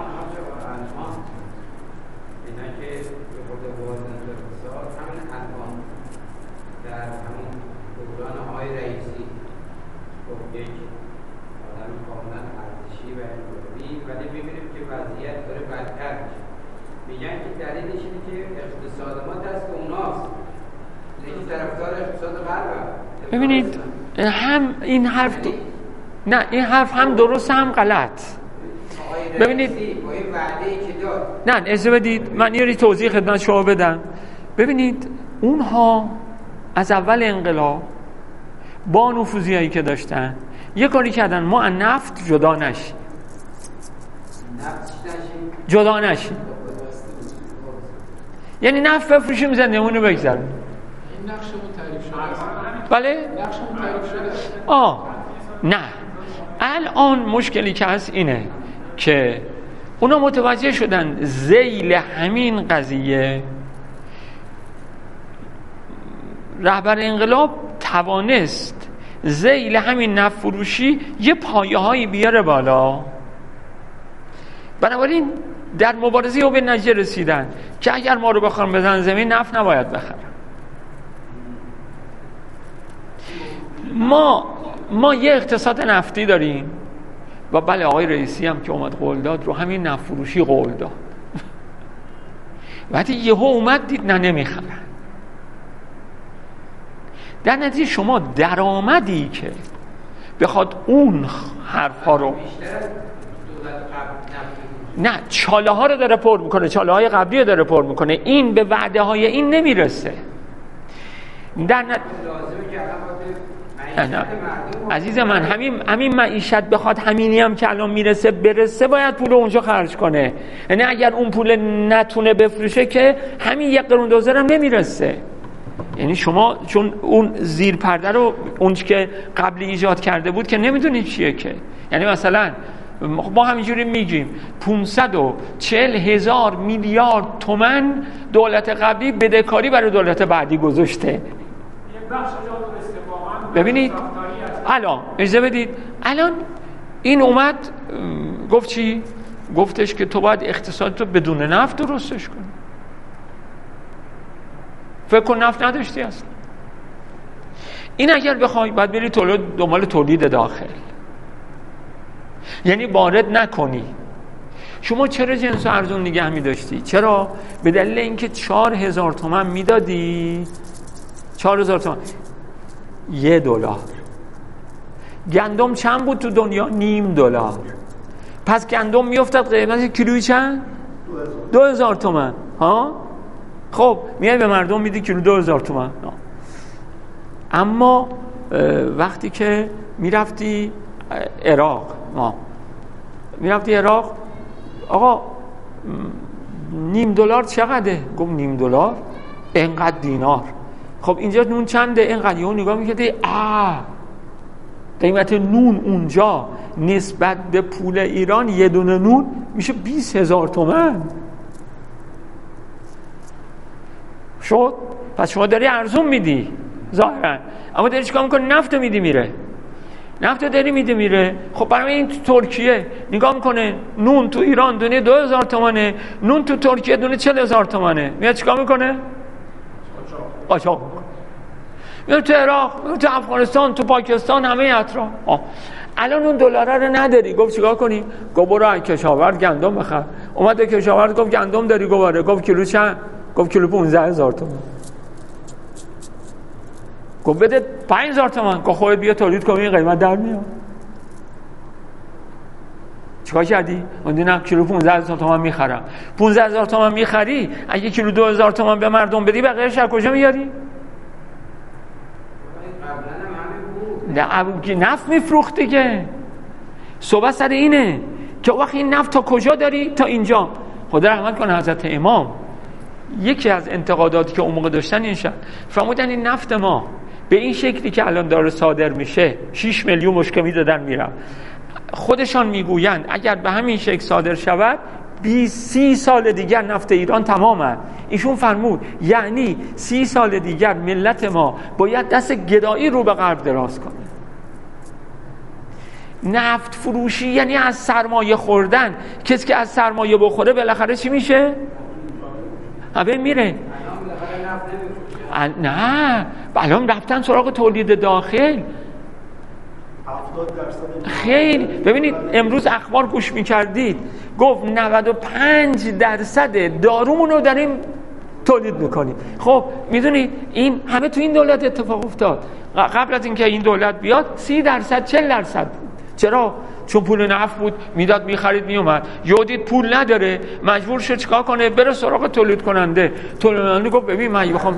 ببینید هم این حرف دو... نه این حرف هم درست هم غلط. ببینید نه اجازه بدید من یه توضیح خدمت شما بدم. ببینید اونها از اول انقلاب با نفوذیایی که داشتن یه کاری کردن ما از نفت جدا نشیم، جدا نشیم، یعنی نفت بفروشیم زندگیمون رو بگذاریم. این نقشمون تعریف شده. بله؟ نقشمون تعریف شده. آه نه الان مشکلی که هست اینه که اونا متوجه شدن ذیل همین قضیه رهبر انقلاب توانست ذیل همین نفت فروشی یه پایه هایی بیاره بالا. بنابراین در مبارزه او به نتیجه رسیدن که اگر ما رو بخوام بزن زمین نفت نباید بخرن. ما ما یه اقتصاد نفتی داریم و بله آقای رئیسی هم که اومد قول داد رو همین نفت فروشی قول داد. وقتی یهو اومد دید نه نمیخرن. در نتیجه شما درآمدی که بخواد اون حرفا رو نه چاله ها رو داره پر میکنه، چاله های قبلی رو داره پر میکنه، این به وعده های این نمیرسه. در نه... نه. عزیز من همین همین معیشت بخواد همینی هم که الان میرسه برسه، باید پول اونجا خرج کنه. یعنی اگر اون پول نتونه بفروشه که همین یک قرون دوزر هم نمیرسه. یعنی شما چون اون زیر پرده رو اون که قبلی ایجاد کرده بود که نمیدونید چیه که. یعنی مثلا ما همینجوری میگیم پانصد و چهل هزار میلیارد تومان دولت قبلی بدهکاری برای دولت بعدی گذاشته. ببینید الان اجازه بدید، الان این اومد گفت چی؟ گفتش که تو باید اقتصاد تو بدون نفت درستش کنی. فکر کن نفت نداشتی اصلا. این اگر بخوای باید بری تولید دنبال تولید داخل، یعنی وارد نکنی. شما چرا جنس ارزون نگه می داشتی؟ چرا؟ به دلیل اینکه چهار هزار تومن میدادی، چهار هزار تومن یه دلار. گندم چند بود تو دنیا؟ نیم دلار. پس گندم میافتاد قیمت کیلویی چند؟ دو هزار تومن. ها؟ خب میای به مردم میدی کیلو دو هزار تومن. اما وقتی که میرفتی عراق، ما میرفتی عراق، آقا نیم دلار چقدره؟ گفت نیم دلار اینقدر دینار. خب اینجا نون چنده؟ اینقدر. یهو نگاه میکردی آه قیمت نون اونجا نسبت به پول ایران یه دونه نون میشه بیست هزار تومن. شد؟ پس شما داری ارزون میدی ظاهرا، اما داری چیکار میکنی؟ نفت میدی میره، نفت داری میدی میره. خب برای این تو ترکیه نگاه میکنه نون تو ایران دونه دو هزار تومنه، نون تو ترکیه دونه چهل هزار تومنه. میاد چیکار میکنه؟ قاچاق میکنه. میاد تو عراق، میاد تو افغانستان، تو پاکستان، همه اطراف. الان اون دلاره رو نداری. گفت چیکار کنی؟ گفت برو کشاورز گندم بخر. اومد کشاورز گفت گندم داری؟ گفت آره. گفت کیلو چند؟ گفت کیلو پانزده هزار تومان. گفت بده پنج هزار تومان. گفت خودت بیا تولید کن این قیمت در میاد. چیکار کردی؟ اون نه کیلو پانزده هزار تومان میخرم. پانزده هزار تومان میخری، اگه کیلو دو هزار تومان به مردم بدی بقیه‌اش از کجا میاری؟ نه که نفت میفروخت دیگه. صحبت سر اینه که وقتی این نفت تا کجا داری؟ تا اینجا. خدا رحمت کنه حضرت امام، یکی از انتقاداتی که اون موقع داشتن این شد، فرمودن این نفت ما به این شکلی که الان داره صادر میشه شش میلیون مشکه میدادن میرن. خودشان میگویند اگر به همین شکل صادر شود بیست سی سال دیگر نفت ایران تمامه. ایشون فرمود یعنی سی سال دیگر ملت ما باید دست گدایی رو به غرب دراز کنه. نفت فروشی یعنی از سرمایه خوردن. کسی که از سرمایه بخوره بالاخره چی میشه؟ همه میره. نه الان رفتن سراغ تولید داخل. خیلی ببینید امروز اخبار گوش میکردید گفت نود و پنج درصد دارومون رو داریم تولید میکنیم. خب میدونید این همه تو این دولت اتفاق افتاد. قبل از اینکه این دولت بیاد سی درصد چهل درصد بود. چرا؟ چون پول نفت بود، میداد میخرید میومد. یودید پول نداره، مجبور شد چیکار کنه؟ بره سراغ تولید کننده. تولید کننده گفت ببین من میخوام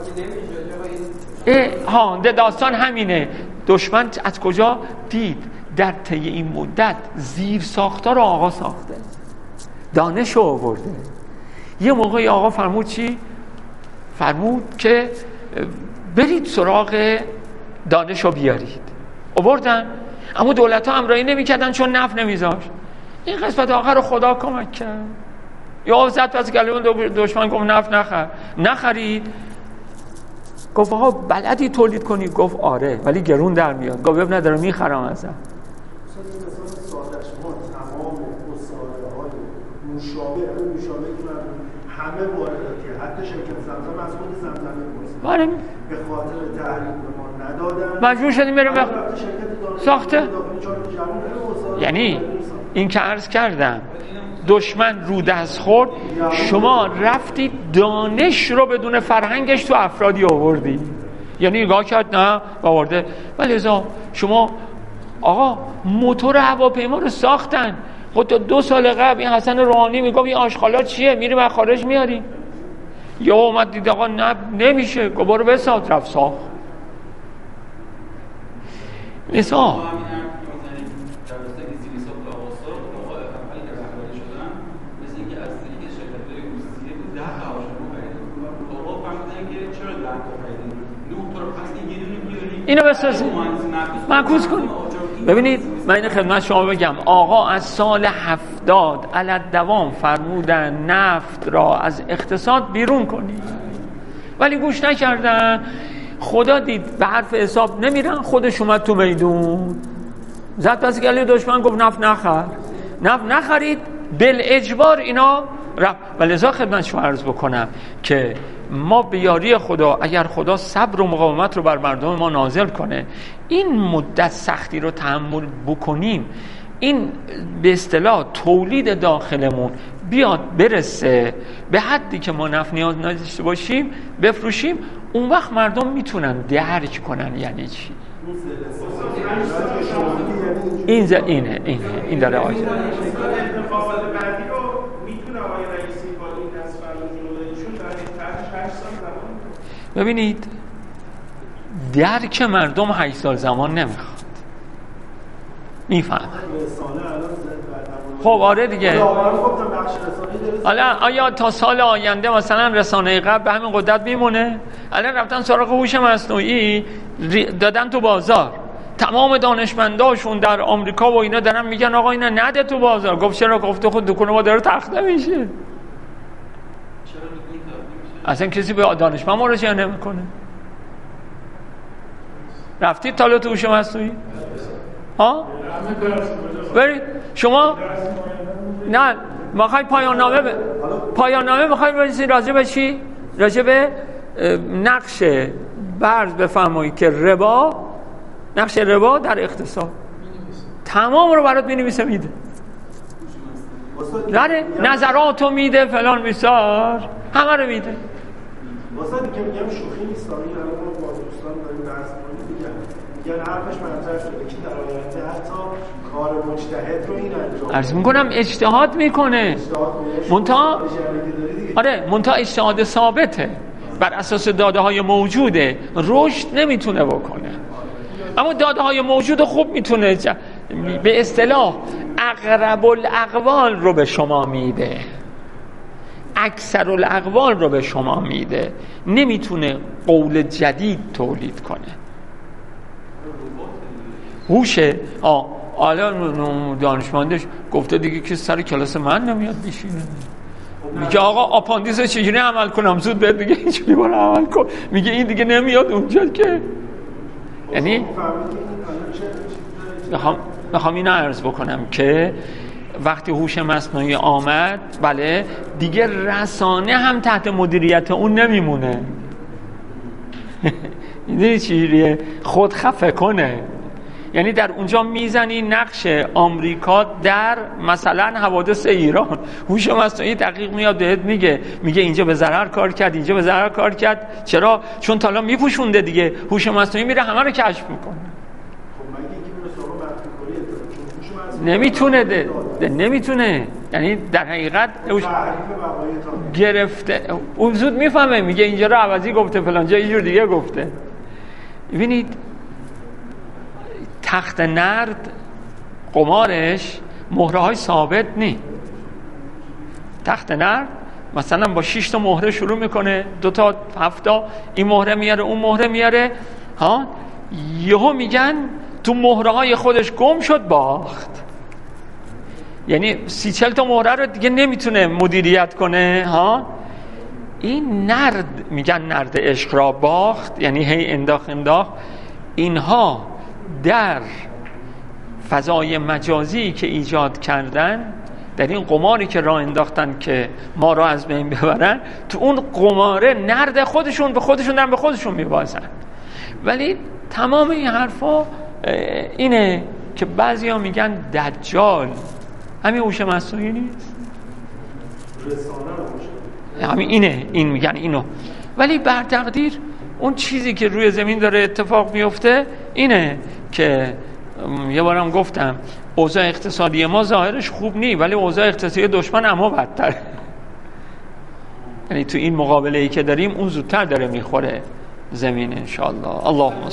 ها داستان همینه. دشمن از کجا دید؟ در طی این مدت زیر ساختار آقا ساخته، دانش آورده. یه موقعی آقا فرمود چی؟ فرمود که برید سراغ دانش رو بیارید. آوردن، اما دولت ها همراهی نمی کردن چون نفت نمیذاشت. این قسمت آخر رو خدا کمک کرد. یا زد پس گلوی دشمن گفت نفت نخر. نخرید. گفت آقا بلدی تولید کنی؟ گفت آره ولی گرون در میاد. گفت اب نداره میخرم ازم. مثلا سادش ما تمام مصادره های مشابه مشابه که همه وارداتی حتی شرکت زمزم از خود زمزمه بود. آره به خاطر تحریم ما ندادن. مجبور شدیم بریم بخ... ساخته. یعنی این که عرض کردم دشمن رو دست خورد، شما رفتی دانش رو بدون فرهنگش تو افرادی آوردی. یعنی نگاه کرد نه آورده. ولی ازا شما آقا موتور هواپیما رو ساختن، خود تا دو سال قبل این حسن روحانی میگفت این آشغالا چیه، میریم از خارج میاریم. یا اومد دید آقا نه نمیشه، گفت برو بساز، رفت ساخت. مثلا اینو بسازید معکوس کنید. ببینید من این خدمت شما بگم، آقا از سال هفتاد علت دوام فرمودن نفت را از اقتصاد بیرون کنید، ولی گوش نکردن. خدا دید به حرف حساب نمیرن، خودش اومد تو میدون زد پس گلوی دشمن، گفت نفت نخر. نفت نخرید، بل اجبار اینا رفت. و لذا خدمت شما عرض بکنم که ما به یاری خدا، اگر خدا صبر و مقاومت رو بر مردم ما نازل کنه، این مدت سختی رو تحمل بکنیم، این به اصطلاح تولید داخلمون بیاد برسه به حدی که ما نفت نیاز نداشته باشیم، بفروشیم، اون وقت مردم میتونن درک کنن یعنی چی. این ز... اینه اینه این داره آیه ببینید درک مردم هشت سال زمان نمیخواد، میفهم. خب آره دیگه. حالا آیا تا سال آینده مثلا رسانه قبل به همین قدرت میمونه؟ الان رفتن سراغ هوش مصنوعی دادن تو بازار، تمام دانشمنداشون در آمریکا و اینا دارن میگن آقا اینا نده تو بازار. گفت چرا؟ گفته خود دکون ما داره تخته میشه. اصلا کسی به دانشمند مراجعه نمیکنه. رفتید تا تو هوش مصنوعی؟ ها؟ برید شما نه میخوای پایان نامه ب... پایان نامه میخوای بنویسید راجع به چی؟ راجع به نقش برز بفرمایید که ربا، نقش ربا در اقتصاد، تمام رو برات می‌نویسه میده. داره نظراتو میده فلان میسار، همه رو میده. واسه دیگه میگم شوخی نیست، الان ما با دوستان داریم بحث می‌کنیم، میگن میگن حرفش مطرح شده که در آینده حتی کار مجتهد رو این انجام عرض میکنم اجتهاد میکنه، منتها آره منتها اجتهاد ثابته بر اساس داده های موجوده، رشد نمیتونه بکنه. اما داده های موجود خوب میتونه به اصطلاح اقرب الاقوال رو به شما میده، اکثر الاقوال رو به شما میده، نمیتونه قول جدید تولید کنه. هوشه آه حالا دانشمندش گفته دیگه که سر کلاس من نمیاد بشینه، میگه آقا آپاندیس چجوری عمل کنم؟ زود بهت میگه اینجوری برو عمل کن. میگه این دیگه نمیاد اونجا که یعنی میخوام میخوام اینو عرض بکنم که وقتی هوش مصنوعی آمد، بله دیگه رسانه هم تحت مدیریت اون نمیمونه. میدونی چیه؟ خود خفه کنه. یعنی در اونجا میزنی نقش آمریکا در مثلا حوادث ایران، هوش مصنوعی دقیق میاد بهت میگه، میگه اینجا به ضرر کار کرد، اینجا به ضرر کار کرد. چرا؟ چون تا الان میپوشونده دیگه. هوش مصنوعی میره همه رو کشف میکنه. نمیتونه ده. ده. نمیتونه. یعنی در حقیقت گرفته، اون زود میفهمه، میگه اینجا رو عوضی گفته، فلان جا یه جور دیگه گفته. ببینید تخت نرد قمارش مهره های ثابت نی. تخت نرد مثلا با شش تا مهره شروع میکنه، دو تا هفتا این مهره میاره اون مهره میاره، ها یهو میگن تو مهره های خودش گم شد، باخت. یعنی سی چل تا مهره رو دیگه نمیتونه مدیریت کنه. ها این نرد میگن نرد عشق را باخت، یعنی هی انداخت انداخت. اینها در فضای مجازی که ایجاد کردن، در این قماری که راه انداختن که ما را از بین ببرن، تو اون قماره نرد خودشون به خودشون دارن به خودشون میبازن. ولی تمام این حرفا اینه که بعضیا میگن دجال همین هوش مصنوعی نیست، همین اینه، این میگن اینو. ولی بر تقدیر اون چیزی که روی زمین داره اتفاق میفته اینه که یه بارم گفتم اوضاع اقتصادی ما ظاهرش خوب نی، ولی اوضاع اقتصادی دشمن اما بدتر. یعنی تو این مقابله ای که داریم اون زودتر داره میخوره زمین انشاءالله. اللهم